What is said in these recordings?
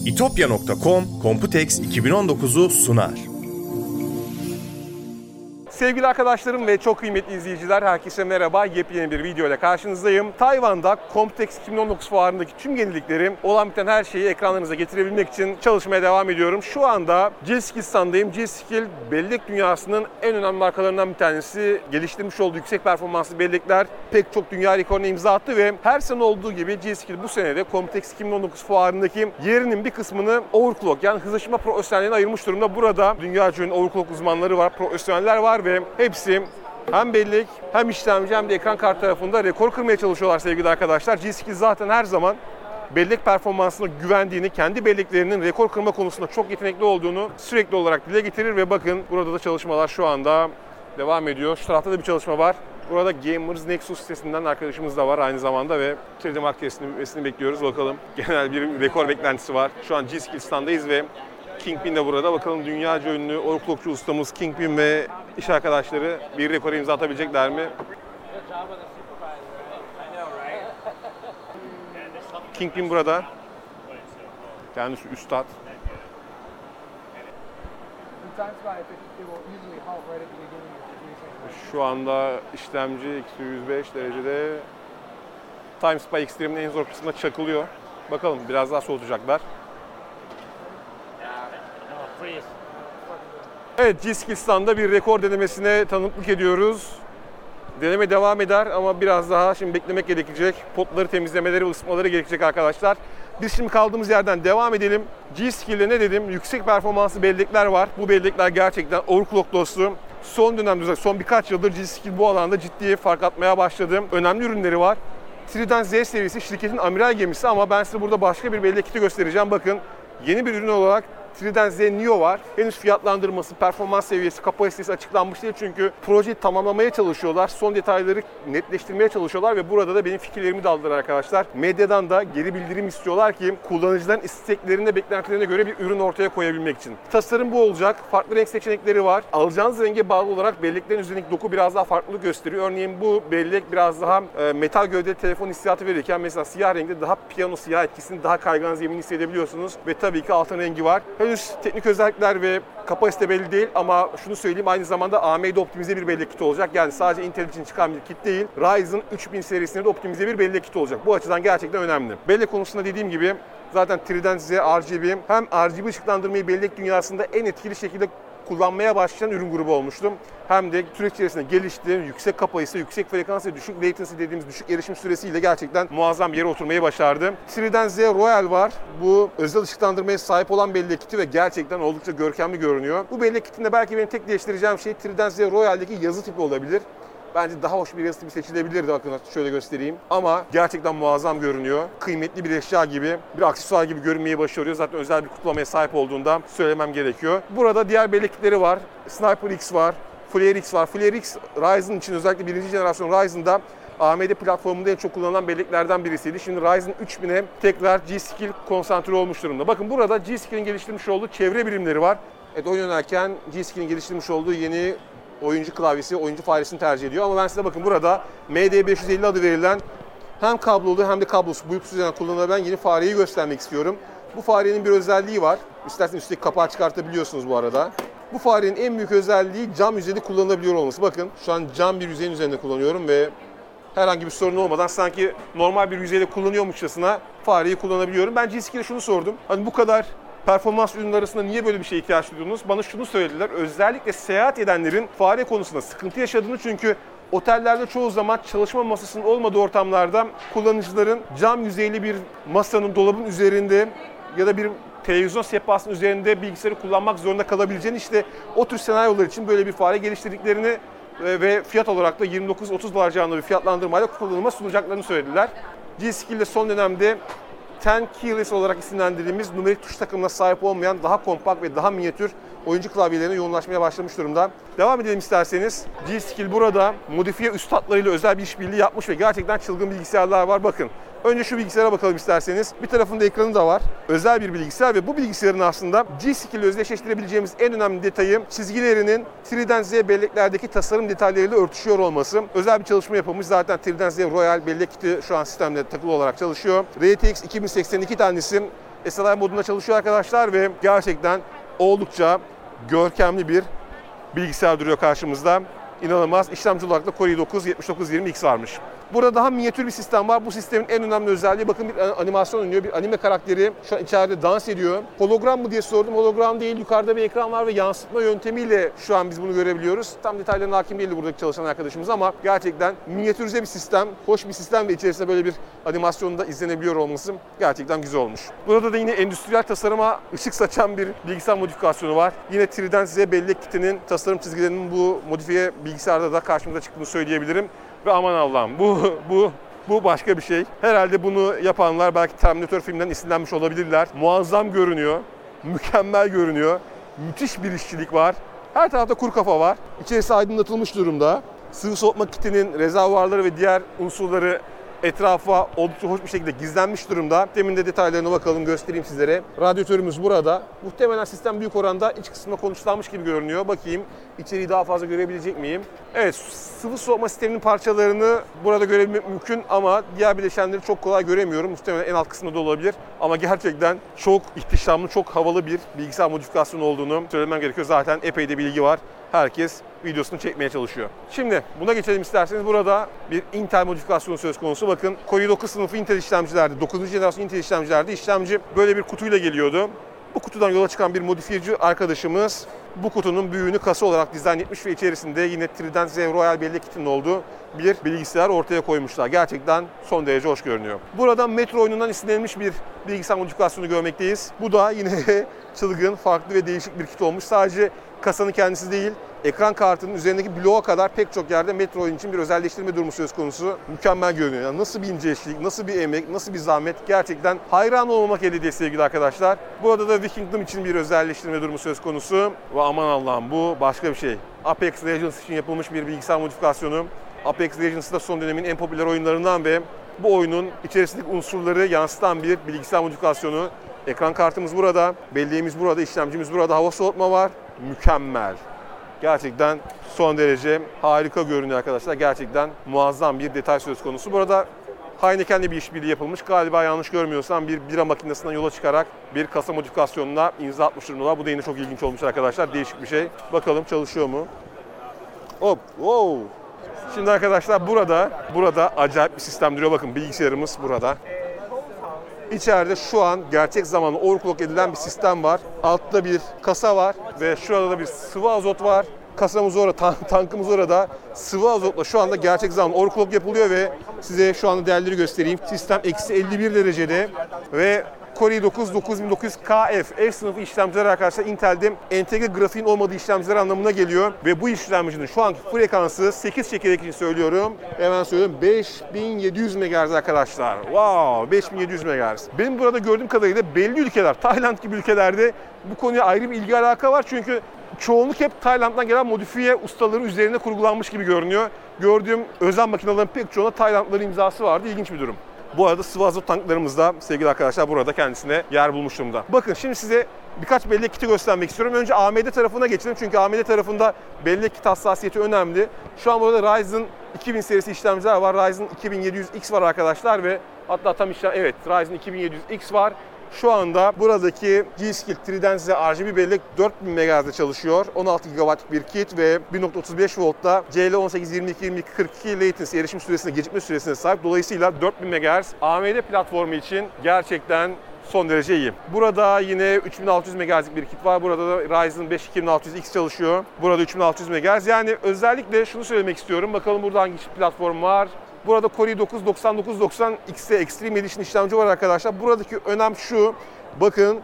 itopya.com Computex 2019'u sunar. Sevgili arkadaşlarım ve çok kıymetli izleyiciler, herkese merhaba. Yepyeni bir video ile karşınızdayım. Tayvan'da Computex 2019 fuarındaki tüm yenilikleri, olan biten her şeyi ekranlarınıza getirebilmek için çalışmaya devam ediyorum. Şu anda G-Skill standayım. G-Skill bellek dünyasının en önemli markalarından bir tanesi. Geliştirmiş olduğu yüksek performanslı bellekler pek çok dünya rekoruna imza attı ve her sene olduğu gibi G-Skill bu sene de Computex 2019 fuarındaki yerinin bir kısmını overclock yani hızlaştırma profesyonelliğine ayırmış durumda. Burada dünyaca ünlü overclock uzmanları var, profesyoneller var ve hepsi hem bellek hem işlemci hem de ekran kartı tarafında rekor kırmaya çalışıyorlar sevgili arkadaşlar. G-Skill zaten her zaman bellek performansına güvendiğini, kendi belleklerinin rekor kırma konusunda çok yetenekli olduğunu sürekli olarak dile getirir ve bakın burada da çalışmalar şu anda devam ediyor. Şu tarafta da bir çalışma var. Burada Gamers Nexus sitesinden arkadaşımız da var aynı zamanda ve 3D Mark testinin bitmesini bekliyoruz. Bakalım genel bir rekor beklentisi var. Şu an G-Skill standayız ve Kingpin de burada. Bakalım dünyaca ünlü overclockçu ustamız Kingpin ve iş arkadaşları bir rekora imza atabilecekler mi? Kingpin burada. Kendisi üstad. Şu anda işlemci 105 derecede Time Spy Extreme'in en zor kısmına çakılıyor. Bakalım biraz daha soğutacaklar. Evet, G-Skill stand'da bir rekor denemesine tanıklık ediyoruz. Deneme devam eder ama biraz daha şimdi beklemek gerekecek. Potları temizlemeleri ve ısıtmaları gerekecek arkadaşlar. Biz şimdi kaldığımız yerden devam edelim. G-Skill'de ne dedim? Yüksek performanslı bellekler var. Bu bellekler gerçekten overclock dostu. Son dönemde, son birkaç yıldır G-Skill bu alanda ciddi fark atmaya başladı. Önemli ürünleri var. Trident Z serisi şirketin amiral gemisi ama ben size burada başka bir bellek kiti göstereceğim. Bakın yeni bir ürün olarak Trident Z Neo var. Henüz fiyatlandırması, performans seviyesi, kapasitesi açıklanmış değil çünkü projeyi tamamlamaya çalışıyorlar. Son detayları netleştirmeye çalışıyorlar ve burada da benim fikirlerimi de aldılar arkadaşlar. Medyadan da geri bildirim istiyorlar ki kullanıcıların isteklerine, beklentilerine göre bir ürün ortaya koyabilmek için. Tasarım bu olacak. Farklı renk seçenekleri var. Alacağınız renge bağlı olarak belleklerin üzerindeki doku biraz daha farklılık gösteriyor. Örneğin bu bellek biraz daha metal gövdeli telefon hissiyatı verirken mesela siyah renkte daha piyano siyah etkisini, daha kaygan zemini hissedebiliyorsunuz ve tabii ki altın rengi var. Henüz teknik özellikler ve kapasite belli değil ama şunu söyleyeyim, aynı zamanda AMD optimize bir bellek kiti olacak. Yani sadece Intel için çıkan bir kit değil. Ryzen 3000 serisinde de optimize bir bellek kiti olacak. Bu açıdan gerçekten önemli. Bellek konusunda dediğim gibi zaten Trident Z RGB hem RGB ışıklandırmayı bellek dünyasında en etkili şekilde kullanmaya başlayan ürün grubu olmuştum. Hem de süreç içerisinde gelişti, yüksek kapasite, yüksek frekans ve düşük latency dediğimiz düşük erişim süresiyle gerçekten muazzam bir yere oturmayı başardı. Trident Z Royal var. Bu özel ışıklandırmaya sahip olan bellek kiti ve gerçekten oldukça görkemli görünüyor. Bu bellek kitinde belki benim tek değiştireceğim şey Trident Z Royal'deki yazı tipi olabilir. Bence daha hoş bir yazı tipi seçilebilirdi, bakın şöyle göstereyim. Ama gerçekten muazzam görünüyor. Kıymetli bir eşya gibi, bir aksesuar gibi görünmeyi başarıyor. Zaten özel bir kutlamaya sahip olduğunda söylemem gerekiyor. Burada diğer bellekleri var. Sniper X var. Flare X var. Flare X, Ryzen için özellikle birinci jenerasyon Ryzen'da AMD platformunda en çok kullanılan belleklerden birisiydi. Şimdi Ryzen 3000'e tekrar G-Skill konsantre olmuş durumda. Bakın burada G-Skill'in geliştirmiş olduğu çevre birimleri var. Evet, oyun oynarken G-Skill'in geliştirmiş olduğu yeni oyuncu klavyesi, oyuncu faresini tercih ediyor. Ama ben size bakın burada MD550 adı verilen hem kablolu hem de kablosuz Bluetooth üzerinden kullanılabilen yeni fareyi göstermek istiyorum. Bu farenin bir özelliği var. İsterseniz üstteki kapağı çıkartabiliyorsunuz bu arada. Bu farenin en büyük özelliği cam yüzeyde kullanılabiliyor olması. Bakın şu an cam bir yüzeyin üzerinde kullanıyorum ve herhangi bir sorun olmadan sanki normal bir yüzeyde kullanıyormuşçasına fareyi kullanabiliyorum. Ben G-Skill'e şunu sordum. Hani bu kadar performans ürünler arasında niye böyle bir şeye ihtiyaç duydunuz? Bana şunu söylediler. Özellikle seyahat edenlerin fare konusunda sıkıntı yaşadığını, çünkü otellerde çoğu zaman çalışma masasının olmadığı ortamlarda kullanıcıların cam yüzeyli bir masanın, dolabın üzerinde ya da bir televizyon sehpasının üzerinde bilgisayarı kullanmak zorunda kalabileceğini, işte o tür senaryolar için böyle bir fare geliştirdiklerini ve fiyat olarak da 29-30 dolar civarında bir fiyatlandırmayla kullanıma sunacaklarını söylediler. G-Skill'de son dönemde 10 keyless olarak isimlendirdiğimiz numerik tuş takımına sahip olmayan daha kompakt ve daha minyatür oyuncu klavyelerine yoğunlaşmaya başlamış durumda. Devam edelim isterseniz. G-Skill burada modifiye üstadlarıyla özel bir işbirliği yapmış ve gerçekten çılgın bilgisayarlar var. Bakın, önce şu bilgisayara bakalım isterseniz. Bir tarafında ekranı da var. Özel bir bilgisayar ve bu bilgisayarın aslında G-Skill ile özdeşleştirebileceğimiz en önemli detayı çizgilerinin Trident Z belleklerdeki tasarım detaylarıyla örtüşüyor olması. Özel bir çalışma yapılmış. Zaten Trident Z Royal bellek kiti şu an sistemde takılı olarak çalışıyor. RTX 2082 tanesi SLI modunda çalışıyor arkadaşlar ve gerçekten oldukça görkemli bir bilgisayar duruyor karşımızda. İnanılmaz. İşlemci olarak da Core i9 7920X varmış. Burada daha minyatür bir sistem var. Bu sistemin en önemli özelliği bakın bir animasyon oynuyor. Bir anime karakteri şu an içeride dans ediyor. Hologram mı diye sordum. Hologram değil. Yukarıda bir ekran var ve yansıtma yöntemiyle şu an biz bunu görebiliyoruz. Tam detaylarına hakim değildi buradaki çalışan arkadaşımız ama gerçekten minyatürize bir sistem, hoş bir sistem ve içerisinde böyle bir animasyonda izlenebiliyor olması gerçekten güzel olmuş. Burada da yine endüstriyel tasarıma ışık saçan bir bilgisayar modifikasyonu var. Yine Trident Z bellek kitinin tasarım çizgilerinin bu modifiye bilgisayarda da karşımıza çıktığını söyleyebilirim. Ve aman Allah'ım bu başka bir şey. Herhalde bunu yapanlar belki Terminator filminden esinlenmiş olabilirler. Muazzam görünüyor, mükemmel görünüyor. Müthiş bir işçilik var. Her tarafta kuru kafa var. İçerisi aydınlatılmış durumda. Sıvı soğutma kitinin rezervuarları ve diğer unsurları etrafa oldukça hoş bir şekilde gizlenmiş durumda. Demin de detaylarına bakalım, göstereyim sizlere. Radyatörümüz burada. Muhtemelen sistem büyük oranda iç kısmına konuşlanmış gibi görünüyor. Bakayım içeriği daha fazla görebilecek miyim? Evet, sıvı soğutma sisteminin parçalarını burada görebilmek mümkün ama diğer bileşenleri çok kolay göremiyorum. Muhtemelen en alt kısmında da olabilir. Ama gerçekten çok ihtişamlı, çok havalı bir bilgisayar modifikasyonu olduğunu söylemem gerekiyor. Zaten epey de bilgi var. Herkes videosunu çekmeye çalışıyor. Şimdi buna geçelim isterseniz. Burada bir Intel modifikasyonu söz konusu. Bakın Core i9 sınıfı Intel işlemcilerde, 9. jenerasyon Intel işlemcilerde işlemci böyle bir kutuyla geliyordu. Bu kutudan yola çıkan bir modifiyeci arkadaşımız bu kutunun büyüğünü kasa olarak dizayn etmiş ve içerisinde yine Trident Z Royal bellek kitinin olduğu bir bilgisayar ortaya koymuşlar. Gerçekten son derece hoş görünüyor. Burada Metro oyunundan esinlenmiş bir bilgisayar modifikasyonu görmekteyiz. Bu da yine çılgın, farklı ve değişik bir kit olmuş. Sadece kasanın kendisi değil, ekran kartının üzerindeki bloğa kadar pek çok yerde Metro oyun için bir özelleştirme durumu söz konusu. Mükemmel görünüyor. Yani nasıl bir ince işçilik, nasıl bir emek, nasıl bir zahmet. Gerçekten hayran olmamak elde değil sevgili arkadaşlar. Burada da Vikingdom için bir özelleştirme durumu söz konusu. Ve aman Allah'ım bu başka bir şey. Apex Legends için yapılmış bir bilgisayar modifikasyonu. Apex Legends da son dönemin en popüler oyunlarından ve bu oyunun içerisindeki unsurları yansıtan bir bilgisayar modifikasyonu. Ekran kartımız burada, belleğimiz burada, işlemcimiz burada, hava soğutma var. Mükemmel. Gerçekten son derece harika görünüyor arkadaşlar. Gerçekten muazzam bir detay söz konusu. Burada Heineken'le bir işbirliği yapılmış. Galiba yanlış görmüyorsam bir bira makinesinden yola çıkarak bir kasa modifikasyonuna imza atmış durumdalar. Bu da yine çok ilginç olmuş arkadaşlar. Değişik bir şey. Bakalım çalışıyor mu? Hop, wow. Şimdi arkadaşlar burada acayip bir sistem duruyor. Bakın bilgisayarımız burada. İçeride şu an gerçek zamanlı overclock edilen bir sistem var. Altta bir kasa var ve şurada da bir sıvı azot var. Kasamız orada, tankımız orada. Sıvı azotla şu anda gerçek zamanlı overclock yapılıyor ve size şu anda değerleri göstereyim. Sistem eksi 51 derecede ve Core i9 9900KF F sınıfı işlemciler arkadaşlar Intel'de entegre grafiğin olmadığı işlemciler anlamına geliyor. Ve bu işlemcinin şu anki frekansı 8 çekirdek için söylüyorum. Hemen söylüyorum 5700 MHz arkadaşlar. Wow 5700 MHz. Benim burada gördüğüm kadarıyla belli ülkeler, Tayland gibi ülkelerde bu konuya ayrı bir ilgi alaka var. Çünkü çoğunluk hep Tayland'dan gelen modifiye ustaları üzerine kurgulanmış gibi görünüyor. Gördüğüm özel makinelerin pek çoğuna Taylandlıların imzası vardı. İlginç bir durum. Bu arada sıvı azot tanklarımız da sevgili arkadaşlar burada kendisine yer bulmuş durumda. Bakın şimdi size birkaç bellek kiti göstermek istiyorum. Önce AMD tarafına geçelim çünkü AMD tarafında bellek kit hassasiyeti önemli. Şu an burada Ryzen 2000 serisi işlemciler var. Ryzen 2700X var arkadaşlar ve hatta tam evet Ryzen 2700X var. Şu anda buradaki G-Skill Trident Z RGB bellek 4000 MHz'de çalışıyor. 16 GB'lık bir kit ve 1.35 voltta CL18-22-22-42 latency erişim süresine, gecikme süresine sahip. Dolayısıyla 4000 MHz AMD platformu için gerçekten son derece iyi. Burada yine 3600 MHz'lik bir kit var. Burada da Ryzen 5 2600X çalışıyor. Burada 3600 MHz. Yani özellikle şunu söylemek istiyorum. Bakalım burada hangi platform var? Burada Core i9 9990X'e Extreme Edition işlemci var arkadaşlar. Buradaki önem şu. Bakın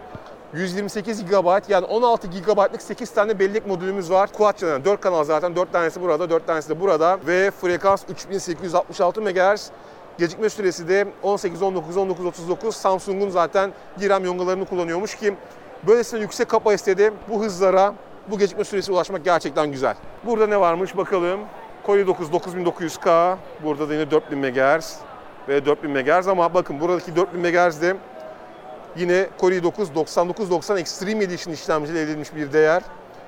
128 GB yani 16 GB'lık 8 tane bellek modülümüz var. Quad channel 4 kanal zaten. 4 tanesi burada, 4 tanesi de burada. Ve frekans 3866 MHz. Gecikme süresi de 18-19-19-39. Samsung'un zaten DRAM yongalarını kullanıyormuş ki böylesine yüksek kapasitede bu hızlara, bu gecikme süresi ulaşmak gerçekten güzel. Burada ne varmış bakalım. Core i9 9900K, burada da yine 4000 MHz ve 4000 MHz ama bakın buradaki 4000 MHz'de yine Core i9 9990 Extreme Edition işlemciyle elde edilmiş bir değer.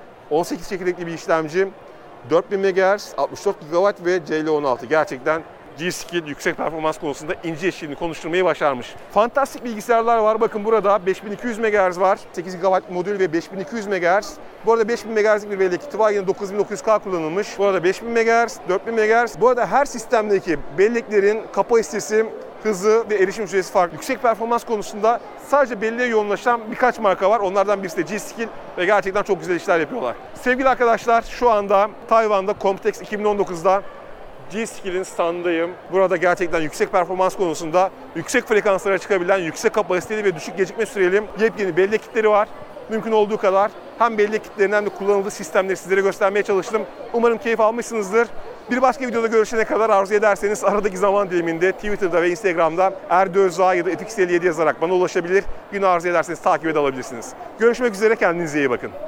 18 çekirdekli bir işlemci, 4000 MHz, 64 GB ve CL16 gerçekten G-Skill yüksek performans konusunda ince işini konuşturmayı başarmış. Fantastik bilgisayarlar var. Bakın burada 5200 MHz var. 8 GB modül ve 5200 MHz. Bu arada 5000 MHz'lik bir bellek kiti var. Yine 9900K kullanılmış. Bu arada 5000 MHz, 4000 MHz. Bu arada her sistemdeki belleklerin kapasitesi, hızı ve erişim süresi farklı. Yüksek performans konusunda sadece belleğe yoğunlaşan birkaç marka var. Onlardan birisi de G-Skill ve gerçekten çok güzel işler yapıyorlar. Sevgili arkadaşlar, şu anda Tayvan'da Computex 2019'da G-Skill'in standındayım. Burada gerçekten yüksek performans konusunda yüksek frekanslara çıkabilen, yüksek kapasiteli ve düşük gecikme süreli yepyeni bellek kitleri var. Mümkün olduğu kadar hem bellek kitlerinden hem de kullanıldığı sistemleri sizlere göstermeye çalıştım. Umarım keyif almışsınızdır. Bir başka videoda görüşene kadar arzu ederseniz aradaki zaman diliminde Twitter'da ve Instagram'da Erdoğan ya da FX57 yazarak bana ulaşabilir. Yine arzu ederseniz takip edebilirsiniz. Görüşmek üzere, kendinize iyi bakın.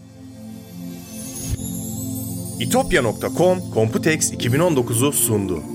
itopya.com Computex 2019'u sundu.